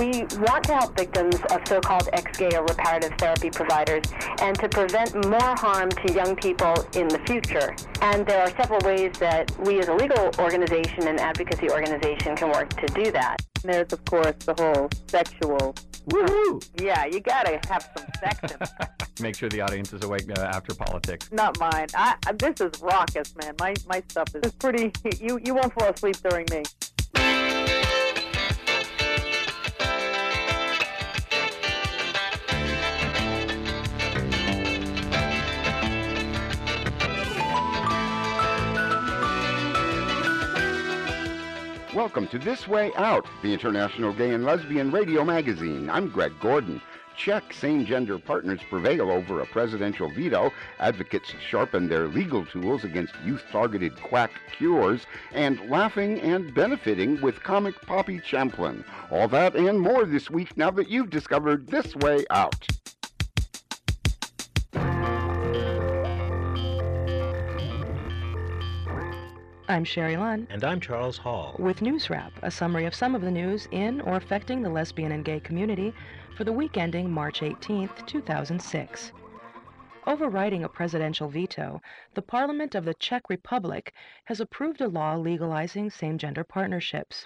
We want to help victims of so-called ex-gay or reparative therapy providers and to prevent more harm to young people in the future. And there are several ways that we as a legal organization and advocacy organization can work to do that. There's, of course, the whole sexual... Woohoo! Yeah, you gotta have some sex in it. Make sure the audience is awake after politics. Not mine. This is raucous, man. My stuff is pretty... You won't fall asleep during me. Welcome to This Way Out, the International Gay and Lesbian Radio Magazine. I'm Greg Gordon. Czech same-gender partners prevail over a presidential veto, advocates sharpen their legal tools against youth-targeted quack cures, and laughing and benefiting with comic Poppy Champlin. All that and more this week now that you've discovered This Way Out. I'm Sherry Lunn. And I'm Charles Hall. With News Wrap, a summary of some of the news in or affecting the lesbian and gay community for the week ending March 18th, 2006. Overriding a presidential veto, the Parliament of the Czech Republic has approved a law legalizing same-gender partnerships.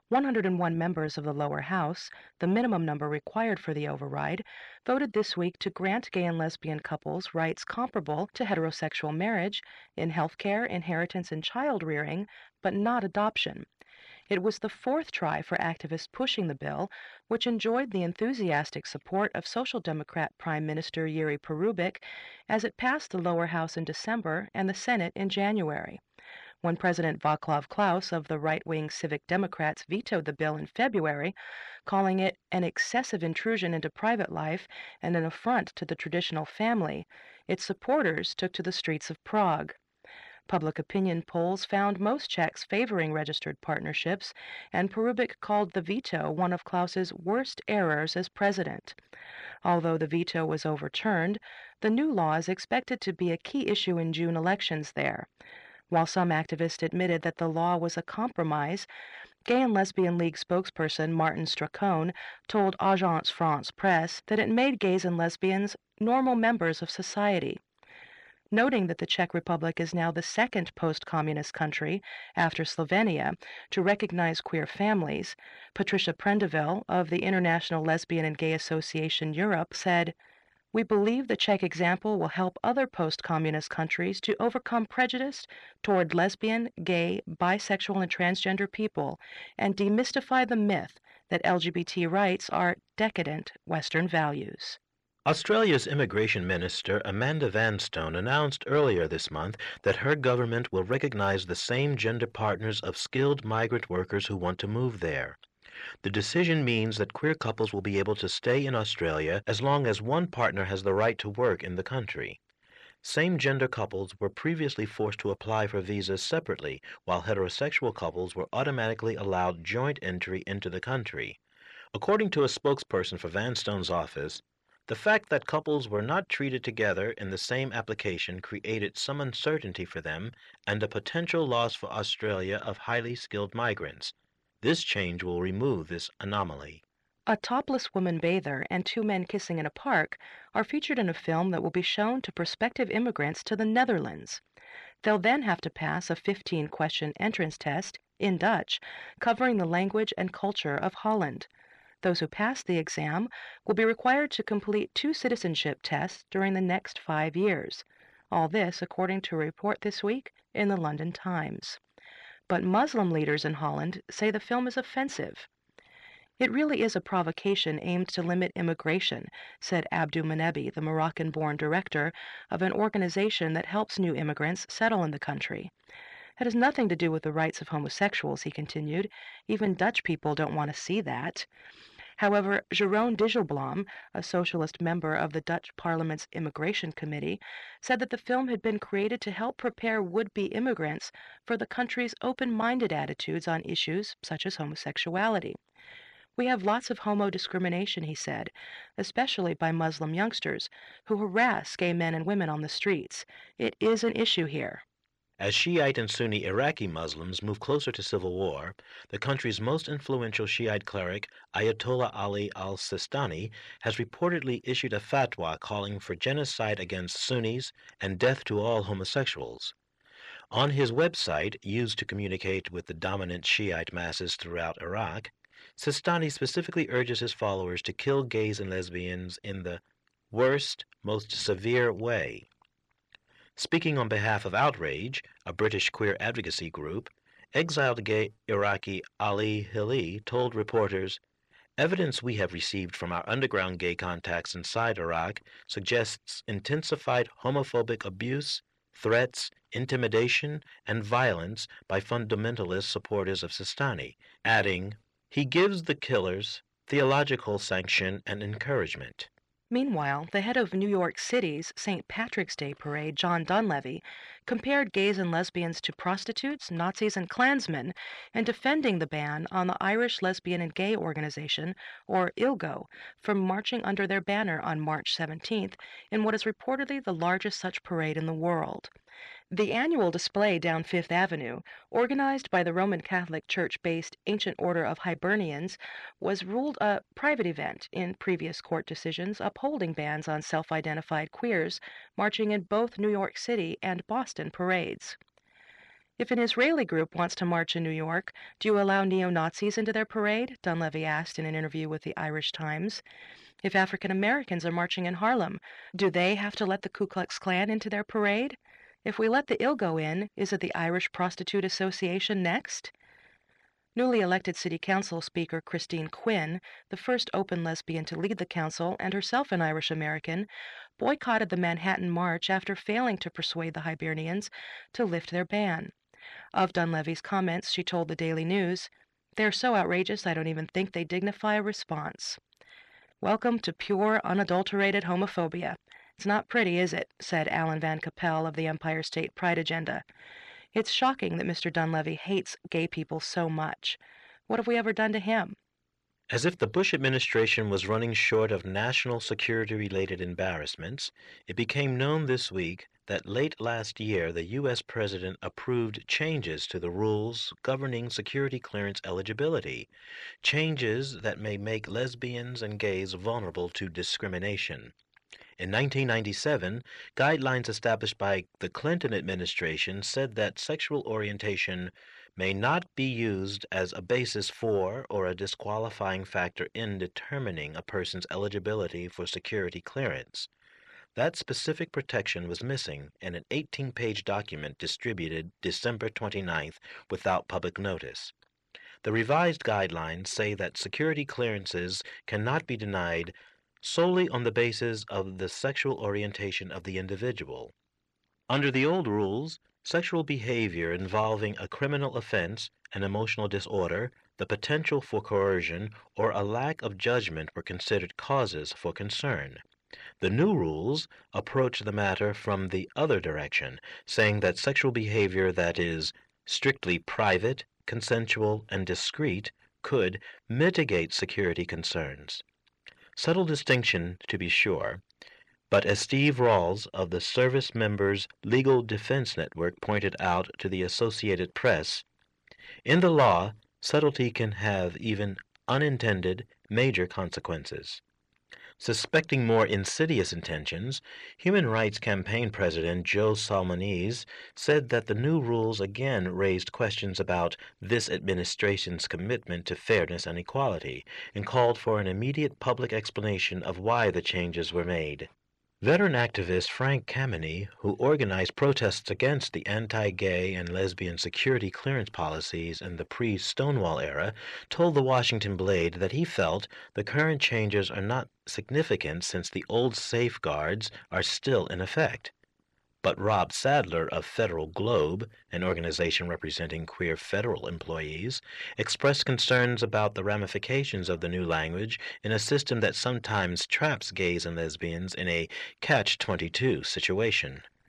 101 members of the lower house, the minimum number required for the override, voted this week to grant gay and lesbian couples rights comparable to heterosexual marriage in healthcare, inheritance, and child-rearing, but not adoption. It was the fourth try for activists pushing the bill, which enjoyed the enthusiastic support of Social Democrat Prime Minister Jiří Paroubek as it passed the lower house in December and the Senate in January. When President Václav Klaus of the right-wing Civic Democrats vetoed the bill in February, calling it an excessive intrusion into private life and an affront to the traditional family, its supporters took to the streets of Prague. Public opinion polls found most Czechs favoring registered partnerships, and Paroubek called the veto one of Klaus's worst errors as president. Although the veto was overturned, the new law is expected to be a key issue in June elections there. While some activists admitted that the law was a compromise, Gay and Lesbian League spokesperson Martin Stracone told Agence France-Presse that it made gays and lesbians normal members of society. Noting that the Czech Republic is now the second post-communist country, after Slovenia, to recognize queer families, Patricia Prendeville of the International Lesbian and Gay Association Europe said, "We believe the Czech example will help other post-communist countries to overcome prejudice toward lesbian, gay, bisexual, and transgender people and demystify the myth that LGBT rights are decadent Western values." Australia's Immigration Minister Amanda Vanstone announced earlier this month that her government will recognize the same gender partners of skilled migrant workers who want to move there. The decision means that queer couples will be able to stay in Australia as long as one partner has the right to work in the country. Same-gender couples were previously forced to apply for visas separately, while heterosexual couples were automatically allowed joint entry into the country. According to a spokesperson for Vanstone's office, the fact that couples were not treated together in the same application created some uncertainty for them and a potential loss for Australia of highly skilled migrants. This change will remove this anomaly. A topless woman bather and two men kissing in a park are featured in a film that will be shown to prospective immigrants to the Netherlands. They'll then have to pass a 15-question entrance test in Dutch, covering the language and culture of Holland. Those who pass the exam will be required to complete 2 citizenship tests during the next 5 years. All this according to a report this week in the London Times. But Muslim leaders in Holland say the film is offensive. "It really is a provocation aimed to limit immigration," said Abdou Menebi, the Moroccan-born director of an organization that helps new immigrants settle in the country. "It has nothing to do with the rights of homosexuals," he continued. "Even Dutch people don't want to see that." However, Jeroen Dijsselbloem, a socialist member of the Dutch Parliament's Immigration Committee, said that the film had been created to help prepare would-be immigrants for the country's open-minded attitudes on issues such as homosexuality. "We have lots of homo discrimination," he said, "especially by Muslim youngsters who harass gay men and women on the streets. It is an issue here." As Shiite and Sunni Iraqi Muslims move closer to civil war, the country's most influential Shiite cleric, Ayatollah Ali al-Sistani, has reportedly issued a fatwa calling for genocide against Sunnis and death to all homosexuals. On his website, used to communicate with the dominant Shiite masses throughout Iraq, Sistani specifically urges his followers to kill gays and lesbians in the worst, most severe way. Speaking on behalf of Outrage, a British queer advocacy group, exiled gay Iraqi Ali Hilli told reporters, "Evidence we have received from our underground gay contacts inside Iraq suggests intensified homophobic abuse, threats, intimidation, and violence by fundamentalist supporters of Sistani," adding, "He gives the killers theological sanction and encouragement." Meanwhile, the head of New York City's St. Patrick's Day parade, John Dunleavy, compared gays and lesbians to prostitutes, Nazis, and Klansmen, and defending the ban on the Irish Lesbian and Gay Organization, or ILGO, from marching under their banner on March 17th in what is reportedly the largest such parade in the world. The annual display down Fifth Avenue, organized by the Roman Catholic Church-based Ancient Order of Hibernians, was ruled a private event in previous court decisions upholding bans on self-identified queers marching in both New York City and Boston parades. If an Israeli group wants to march in New York, do you allow neo-Nazis into their parade? Dunleavy asked in an interview with the Irish Times. If African Americans are marching in Harlem, do they have to let the Ku Klux Klan into their parade? If we let the ILGO in, is it the Irish Prostitute Association next? Newly elected City Council Speaker Christine Quinn, the first open lesbian to lead the council and herself an Irish American, boycotted the Manhattan March after failing to persuade the Hibernians to lift their ban. Of Dunleavy's comments, she told the Daily News, "They're so outrageous I don't even think they dignify a response." Welcome to pure, unadulterated homophobia. It's not pretty, is it? Said Alan Van Capel of the Empire State Pride Agenda. It's shocking that Mr. Dunleavy hates gay people so much. What have we ever done to him? As if the Bush administration was running short of national security-related embarrassments, it became known this week that late last year the U.S. President approved changes to the rules governing security clearance eligibility, changes that may make lesbians and gays vulnerable to discrimination. In 1997, guidelines established by the Clinton administration said that sexual orientation may not be used as a basis for or a disqualifying factor in determining a person's eligibility for security clearance. That specific protection was missing in an 18-page document distributed December 29th without public notice. The revised guidelines say that security clearances cannot be denied solely on the basis of the sexual orientation of the individual. Under the old rules, sexual behavior involving a criminal offense, an emotional disorder, the potential for coercion, or a lack of judgment were considered causes for concern. The new rules approach the matter from the other direction, saying that sexual behavior that is strictly private, consensual, and discreet could mitigate security concerns. Subtle distinction, to be sure, but as Steve Rawls of the Service Members Legal Defense Network pointed out to the Associated Press, in the law, subtlety can have even unintended major consequences. Suspecting more insidious intentions, Human Rights Campaign President Joe Salmonese said that the new rules again raised questions about this administration's commitment to fairness and equality, and called for an immediate public explanation of why the changes were made. Veteran activist Frank Kameny, who organized protests against the anti-gay and lesbian security clearance policies in the pre-Stonewall era, told the Washington Blade that he felt the current changes are not significant since the old safeguards are still in effect. But Rob Sadler of Federal Globe, an organization representing queer federal employees, expressed concerns about the ramifications of the new language in a system that sometimes traps gays and lesbians in a catch-22 situation.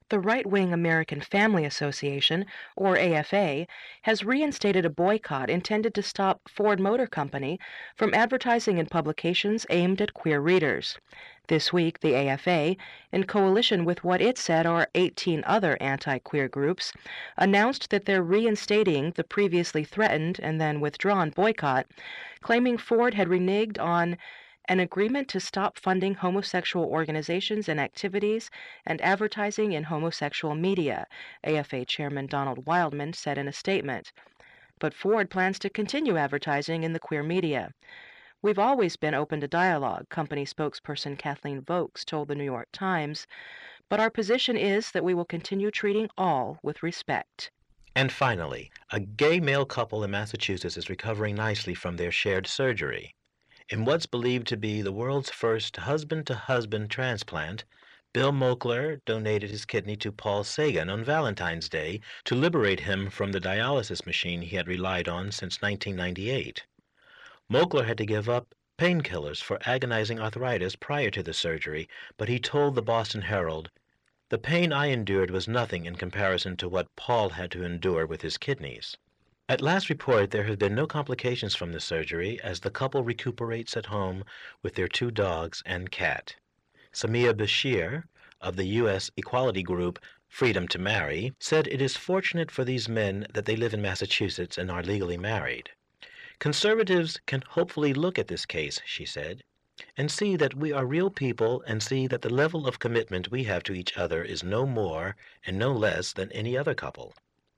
The right-wing American Family Association, or AFA, has reinstated a boycott intended to stop Ford Motor Company from advertising in publications aimed at queer readers. This week, the AFA, in coalition with what it said are 18 other anti-queer groups, announced that they're reinstating the previously threatened and then withdrawn boycott, claiming Ford had reneged on an agreement to stop funding homosexual organizations and activities and advertising in homosexual media, AFA Chairman Donald Wildman said in a statement. But Ford plans to continue advertising in the queer media. We've always been open to dialogue, company spokesperson Kathleen Vokes told the New York Times, but our position is that we will continue treating all with respect. And finally, a gay male couple in Massachusetts is recovering nicely from their shared surgery. In what's believed to be the world's first husband-to-husband transplant, Bill Moakler donated his kidney to Paul Sagan on Valentine's Day to liberate him from the dialysis machine he had relied on since 1998. Moakler had to give up painkillers for agonizing arthritis prior to the surgery, but he told the Boston Herald, "The pain I endured was nothing in comparison to what Paul had to endure with his kidneys." At last report, there have been no complications from the surgery as the couple recuperates at home with their 2 dogs and cat. Samia Bashir, of the U.S. equality group Freedom to Marry, said it is fortunate for these men that they live in Massachusetts and are legally married. Conservatives can hopefully look at this case, she said, and see that we are real people and see that the level of commitment we have to each other is no more and no less than any other couple.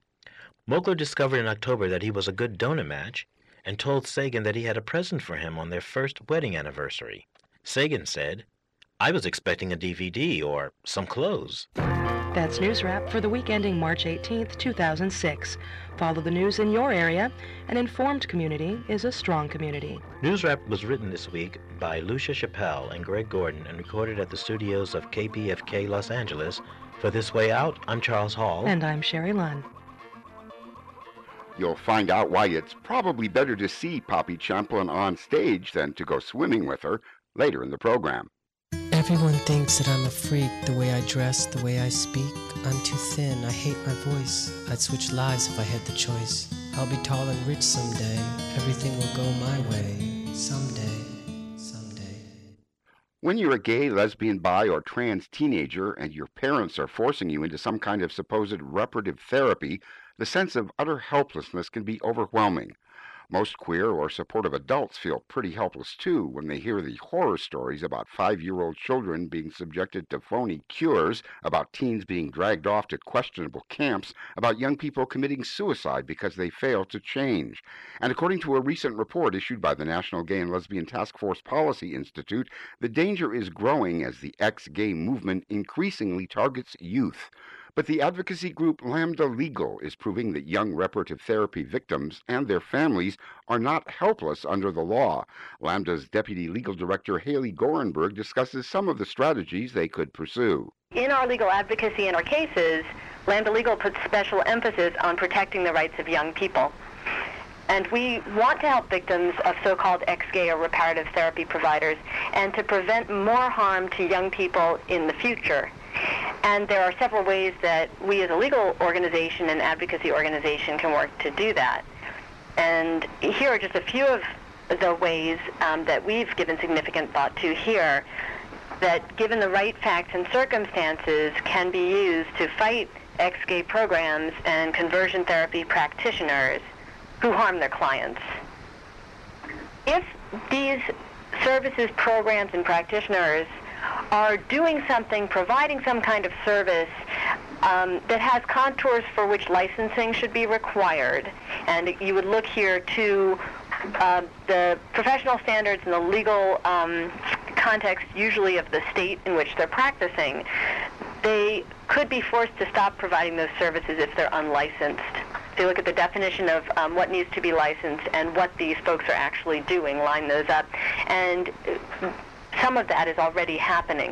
Moakler discovered in October that he was a good donor match and told Sagan that he had a present for him on their first wedding anniversary. Sagan said, "I was expecting a DVD or some clothes." That's News Wrap for the week ending March 18th, 2006. Follow the news in your area. An informed community is a strong community. News Wrap was written this week by Lucia Chappelle and Greg Gordon and recorded at the studios of KPFK Los Angeles. For This Way Out, I'm Charles Hall. And I'm Sherry Lunn. You'll find out why it's probably better to see Poppy Champlin on stage than to go swimming with her later in the program. Everyone thinks that I'm a freak, the way I dress, the way I speak. I'm too thin, I hate my voice. I'd switch lives if I had the choice. I'll be tall and rich someday. Everything will go my way. Someday. When you're a gay, lesbian, bi, or trans teenager and your parents are forcing you into some kind of supposed reparative therapy, the sense of utter helplessness can be overwhelming. Most queer or supportive adults feel pretty helpless too when they hear the horror stories about 5-year-old children being subjected to phony cures, about teens being dragged off to questionable camps, about young people committing suicide because they fail to change. And according to a recent report issued by the National Gay and Lesbian Task Force Policy Institute, the danger is growing as the ex-gay movement increasingly targets youth. But the advocacy group Lambda Legal is proving that young reparative therapy victims and their families are not helpless under the law. Lambda's Deputy Legal Director Haley Gorenberg discusses some of the strategies they could pursue. In our legal advocacy in our cases, Lambda Legal puts special emphasis on protecting the rights of young people. And we want to help victims of so-called ex-gay or reparative therapy providers and to prevent more harm to young people in the future. And there are several ways that we as a legal organization and advocacy organization can work to do that. And here are just a few of the ways that we've given significant thought to here that, given the right facts and circumstances, can be used to fight ex-gay programs and conversion therapy practitioners who harm their clients. If these services, programs, and practitioners are doing something, providing some kind of service that has contours for which licensing should be required, and you would look here to the professional standards and the legal context, usually of the state in which they're practicing, they could be forced to stop providing those services if they're unlicensed. If you look at the definition of what needs to be licensed and what these folks are actually doing, line those up, and some of that is already happening.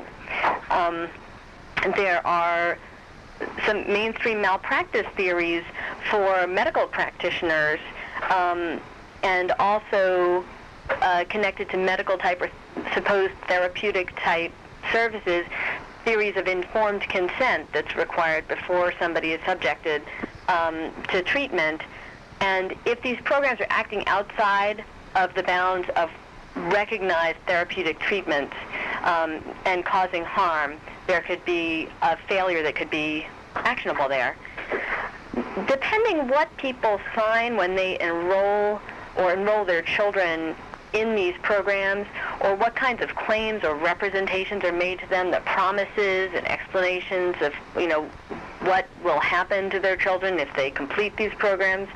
There are some mainstream malpractice theories for medical practitioners and also connected to medical type or supposed therapeutic type services theories of informed consent that's required before somebody is subjected to treatment. And if these programs are acting outside of the bounds of recognized therapeutic treatments and causing harm, there could be a failure that could be actionable there. Depending what people sign when they enroll their children in these programs, or what kinds of claims or representations are made to them, the promises and explanations of, what will happen to their children if they complete these programs,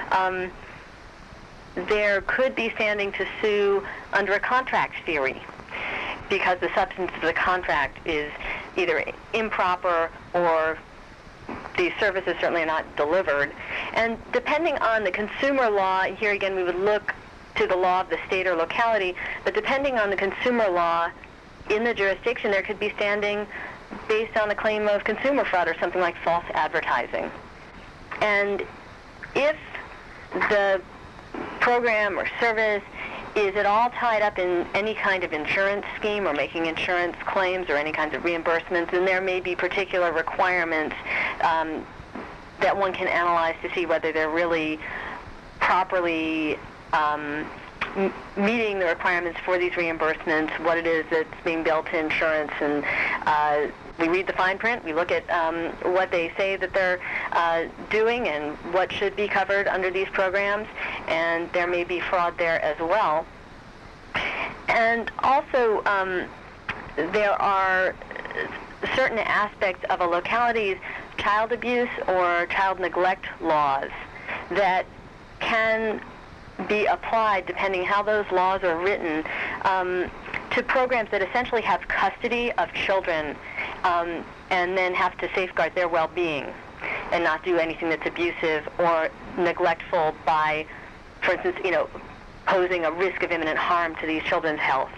there could be standing to sue under a contract theory, because the substance of the contract is either improper or these services certainly are not delivered. And depending on the consumer law, here again we would look to the law of the state or locality, but depending on the consumer law in the jurisdiction, there could be standing based on a claim of consumer fraud or something like false advertising. And if the program or service is at all tied up in any kind of insurance scheme or making insurance claims or any kinds of reimbursements, then there may be particular requirements that one can analyze to see whether they're really properly meeting the requirements for these reimbursements, what it is that's being billed to insurance. And we read the fine print, we look at what they say that they're doing and what should be covered under these programs, and there may be fraud there as well. And also, there are certain aspects of a locality's child abuse or child neglect laws that can be applied, depending how those laws are written, to programs that essentially have custody of children and then have to safeguard their well-being and not do anything that's abusive or neglectful by, for instance, posing a risk of imminent harm to these children's health.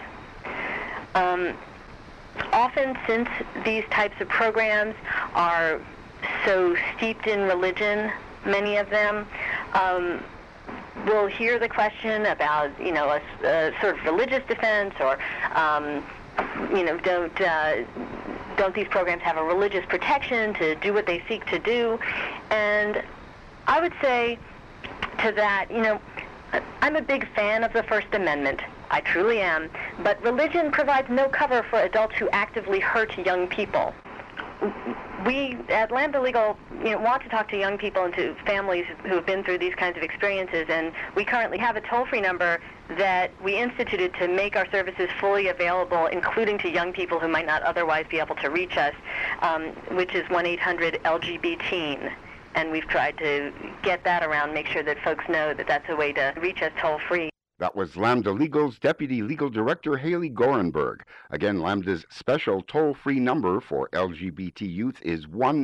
Often, since these types of programs are so steeped in religion, many of them, we'll hear the question about, a sort of religious defense, or, don't these programs have a religious protection to do what they seek to do? And I would say to that, I'm a big fan of the First Amendment. I truly am. But religion provides no cover for adults who actively hurt young people. We at Lambda Legal want to talk to young people and to families who have been through these kinds of experiences, and we currently have a toll-free number that we instituted to make our services fully available, including to young people who might not otherwise be able to reach us, which is 1-800-LGBT-TEEN. And we've tried to get that around, make sure that folks know that that's a way to reach us toll-free. That was Lambda Legal's Deputy Legal Director, Haley Gorenberg. Again, Lambda's special toll-free number for LGBT youth is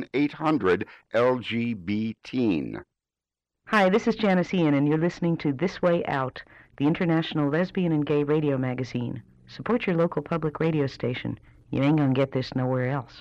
1-800-LGBT-TEEN. Hi, this is Janice Ian, and you're listening to This Way Out, the international lesbian and gay radio magazine. Support your local public radio station. You ain't gonna get this nowhere else.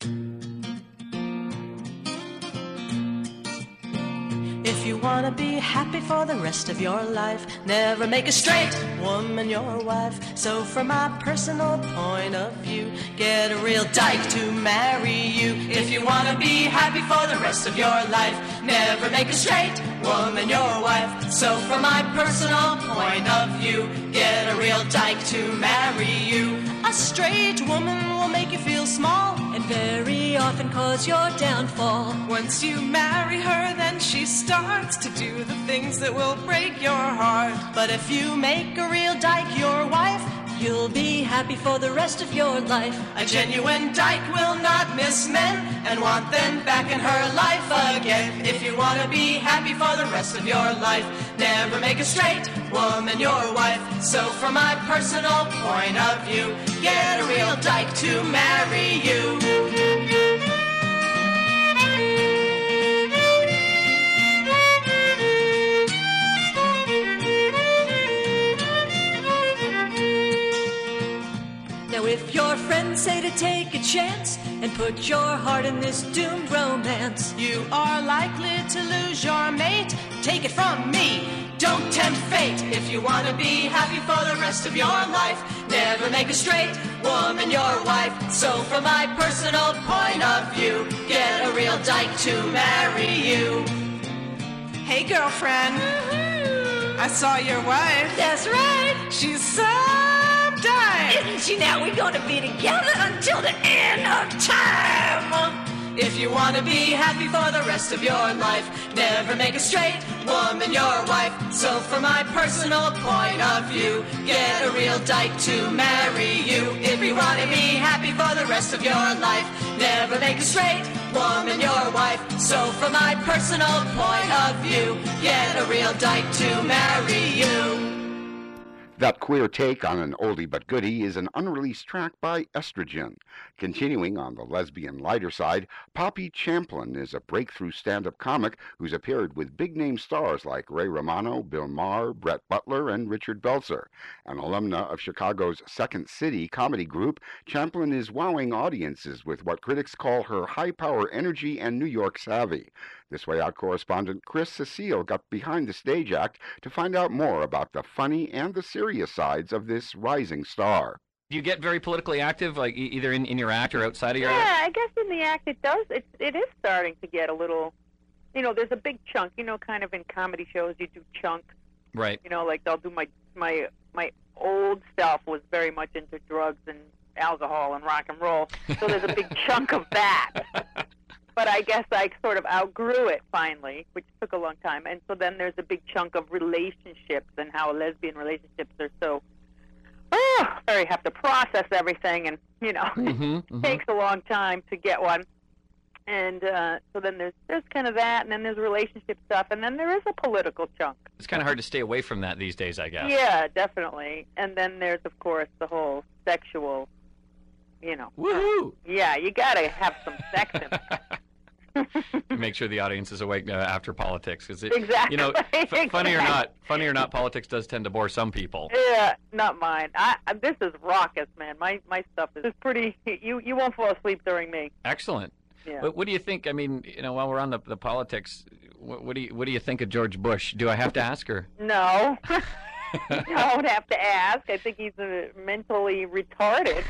If you want to be happy for the rest of your life, never make a straight woman your wife. So from my personal point of view, get a real dyke to marry you. If you want to be happy for the rest of your life, never make a straight woman your wife. So from my personal point of view, get a real dyke to marry you. A straight woman will make you feel small and very often cause your downfall. Once you marry her, then she starts to do the things that will break your heart. But if you make a real dyke your wife, you'll be happy for the rest of your life. A genuine dyke will not miss men and want them back in her life again. If you want to be happy for the rest of your life, never make a straight woman your wife. So from my personal point of view, get a real dyke to marry you. Now if your friends say to take a chance and put your heart in this doomed romance, you are likely to lose your mate. Take it from me, don't tempt fate. If you want to be happy for the rest of your life, never make a straight woman your wife. So from my personal point of view, get a real dyke to marry you. Hey, girlfriend. I saw your wife. That's right. She's some dyke. Isn't she now? We're going to be together until the end of time. If you want to be happy for the rest of your life, never make a straight woman your wife. So from my personal point of view, get a real dyke to marry you. If you want to be happy for the rest of your life, never make a straight woman your wife. So from my personal point of view, get a real dyke to marry you. That queer take on an oldie but goodie is an unreleased track by Estrogen. Continuing on the lesbian lighter side, Poppy Champlin is a breakthrough stand-up comic who's appeared with big-name stars like Ray Romano, Bill Maher, Brett Butler, and Richard Belzer. An alumna of Chicago's Second City comedy group, Champlin is wowing audiences with what critics call her high-power energy and New York savvy. This Way Out correspondent Chris Cecile got behind the stage act to find out more about the funny and the serious sides of this rising star. Do you get very politically active, like either in your act or outside of your act? Yeah, I guess in the act it does. It is starting to get a little, there's a big chunk, kind of in comedy shows you do chunks. Right. Like they'll do my old self was very much into drugs and alcohol and rock and roll, so there's a big chunk of that. But I guess I sort of outgrew it finally, which took a long time. And so then there's a big chunk of relationships and how lesbian relationships are so, you have to process everything and, it takes a long time to get one. And so then there's kind of that, and then there's relationship stuff, and then there is a political chunk. It's kind of hard to stay away from that these days, I guess. Yeah, definitely. And then there's, of course, the whole sexual, Woohoo! Yeah, you got to have some sex in it. Make sure the audience is awake after politics, because exactly. Funny or not, politics does tend to bore some people. Yeah, not mine. This is raucous, man. My stuff is pretty. You won't fall asleep during me. Excellent. Yeah. What do you think? I mean, while we're on the politics, what do you think of George Bush? Do I have to ask her? No. You don't have to ask. I think he's mentally retarded.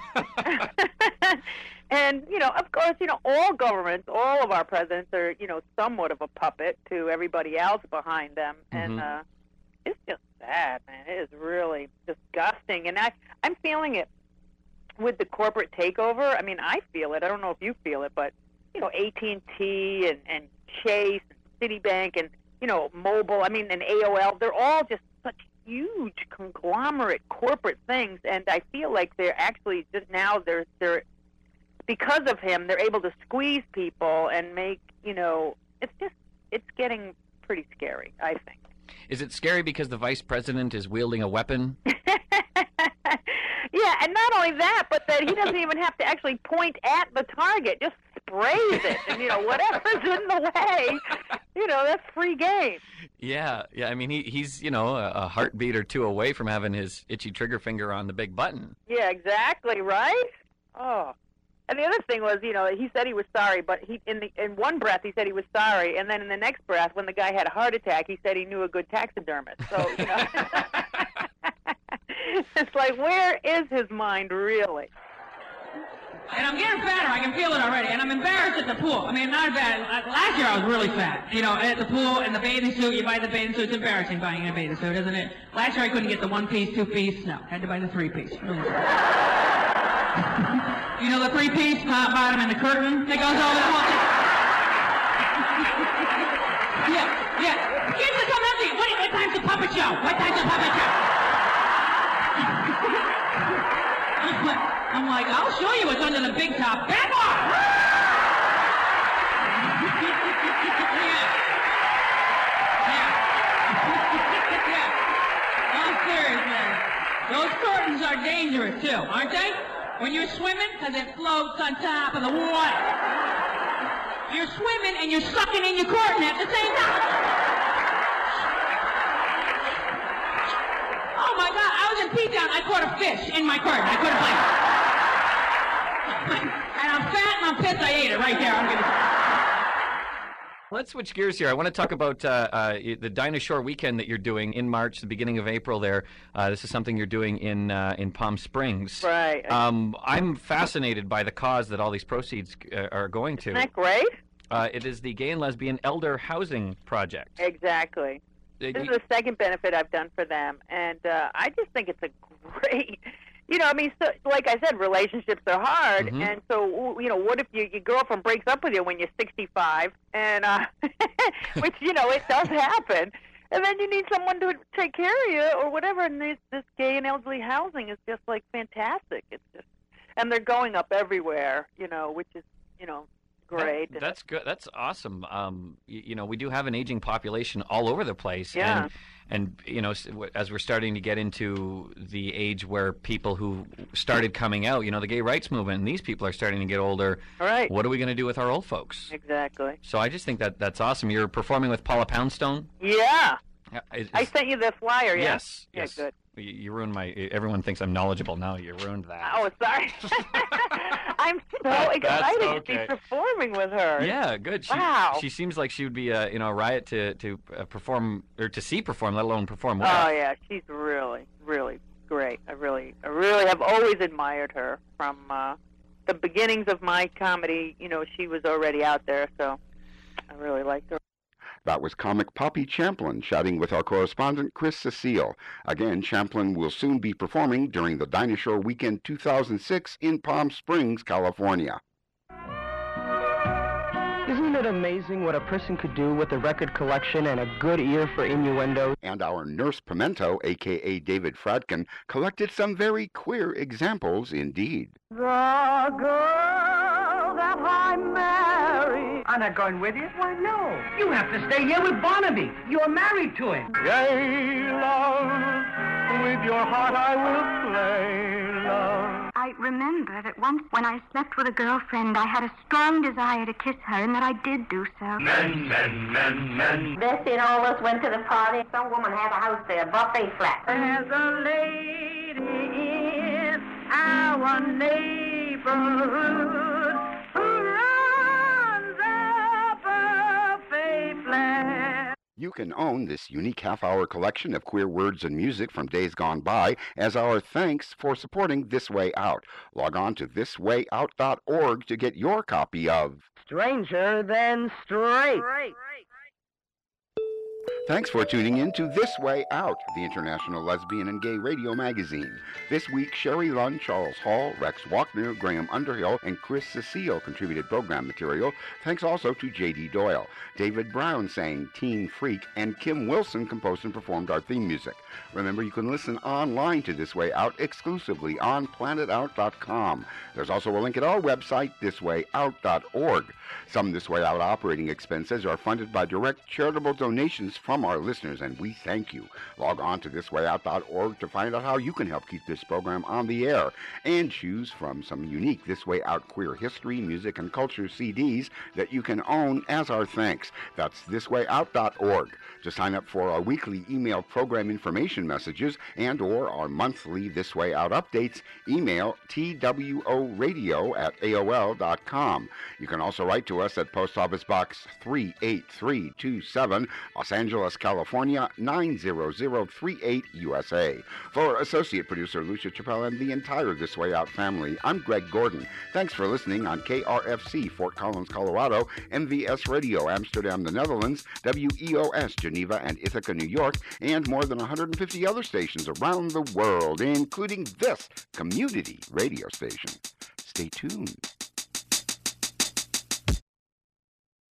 And, of course, all governments, all of our presidents are, somewhat of a puppet to everybody else behind them. And it's just sad, man. It is really disgusting. And I'm feeling it with the corporate takeover. I mean, I feel it. I don't know if you feel it, but, AT&T and Chase and Citibank and, Mobile, and AOL, they're all just such huge conglomerate corporate things. And I feel like they're actually just now they're because of him, they're able to squeeze people and make, it's getting pretty scary, I think. Is it scary because the vice president is wielding a weapon? Yeah, and not only that, but that he doesn't even have to actually point at the target, just sprays it, and, whatever's in the way, that's free game. Yeah, he's, a heartbeat or two away from having his itchy trigger finger on the big button. Yeah, exactly, right? Oh. And the other thing was, he said he was sorry, but in one breath he said he was sorry, and then in the next breath, when the guy had a heart attack, he said he knew a good taxidermist. So, it's like, where is his mind really? And I'm getting fatter. I can feel it already. And I'm embarrassed at the pool. Not bad. Last year I was really fat. At the pool, in the bathing suit, you buy the bathing suit. It's embarrassing buying a bathing suit, isn't it? Last year I couldn't get the 1-piece, 2-piece. No, had to buy the 3-piece. Really. The 3-piece, top, bottom, and the curtain that goes over the whole thing. Yeah. Kids are coming up to you. What time's the puppet show? What time's the puppet show? I'm like, I'll show you what's under the big top. Back off! Yeah. I'm serious, man. Those curtains are dangerous, too, aren't they? When you're swimming, because it floats on top of the water. You're swimming and you're sucking in your curtain at the same time. Oh, my God. I was in P-Town. I caught a fish in my curtain. I couldn't believe it. And I'm fat and I'm pissed I ate it right there. I'm gonna... Let's switch gears here. I want to talk about the Dinah Shore weekend that you're doing in March, the beginning of April there. This is something you're doing in Palm Springs. Right. I'm fascinated by the cause that all these proceeds are going to. Isn't that great? It is the Gay and Lesbian Elder Housing Project. Exactly. This is the second benefit I've done for them, and I just think it's a great... so, like I said, relationships are hard, and so, what if your girlfriend breaks up with you when you're 65, and, which, it does happen, and then you need someone to take care of you or whatever, and this gay and elderly housing is just, like, fantastic. It's just, and they're going up everywhere, which is, great. That's good. That's awesome. We do have an aging population all over the place. Yeah. And as we're starting to get into the age where people who started coming out, the gay rights movement, and these people are starting to get older. All right. What are we going to do with our old folks? Exactly. So I just think that's awesome. You're performing with Paula Poundstone? Yeah. I sent you the flyer, yeah? Yes. Yeah, good. You ruined everyone thinks I'm knowledgeable now. You ruined that. Oh, sorry. I'm so excited to be performing with her. Yeah, good. She seems like she would be a riot to perform, or to see perform, let alone perform well. Oh, yeah. She's really, really great. I really have always admired her from the beginnings of my comedy. She was already out there, so I really liked her. That was comic Poppy Champlin chatting with our correspondent Chris Cecile. Again, Champlin will soon be performing during the Dinah Shore Weekend 2006 in Palm Springs, California. Isn't it amazing what a person could do with a record collection and a good ear for innuendo? And our Nurse Pimento, a.k.a. David Fradkin, collected some very queer examples indeed. The girl that I married. I'm not going with you. Why, no. You have to stay here with Barnaby. You're married to him. Yea, love, with your heart I will play, love. I remember that once when I slept with a girlfriend, I had a strong desire to kiss her, and that I did do so. Men. Bessie and all of us went to the party. Some woman had a house there, Buffet Flat. There's a lady in our neighborhood who runs a Buffet Flat. You can own this unique half-hour collection of queer words and music from days gone by as our thanks for supporting This Way Out. Log on to thiswayout.org to get your copy of Stranger Than Straight. Thanks for tuning in to This Way Out, the international lesbian and gay radio magazine. This week, Sherry Lunn, Charles Hall, Rex Walkner, Graham Underhill, and Chris Cecile contributed program material. Thanks also to J.D. Doyle. David Brown sang Teen Freak, and Kim Wilson composed and performed our theme music. Remember, you can listen online to This Way Out exclusively on planetout.com. There's also a link at our website, thiswayout.org. Some This Way Out operating expenses are funded by direct charitable donations from our listeners, and we thank you. Log on to thiswayout.org to find out how you can help keep this program on the air, and choose from some unique This Way Out queer history, music, and culture CDs that you can own as our thanks. That's thiswayout.org. To sign up for our weekly email program information messages and or our monthly This Way Out updates, email tworadio@aol.com. You can also write to us at Post Office Box 38327, Los Angeles, California, 90038, USA. For associate producer Lucia Chappelle and the entire This Way Out family, I'm Greg Gordon. Thanks for listening on KRFC, Fort Collins, Colorado, MVS Radio, Amsterdam, the Netherlands, WEOS, Geneva and Ithaca, New York, and more than 150 other stations around the world, including this community radio station. Stay tuned.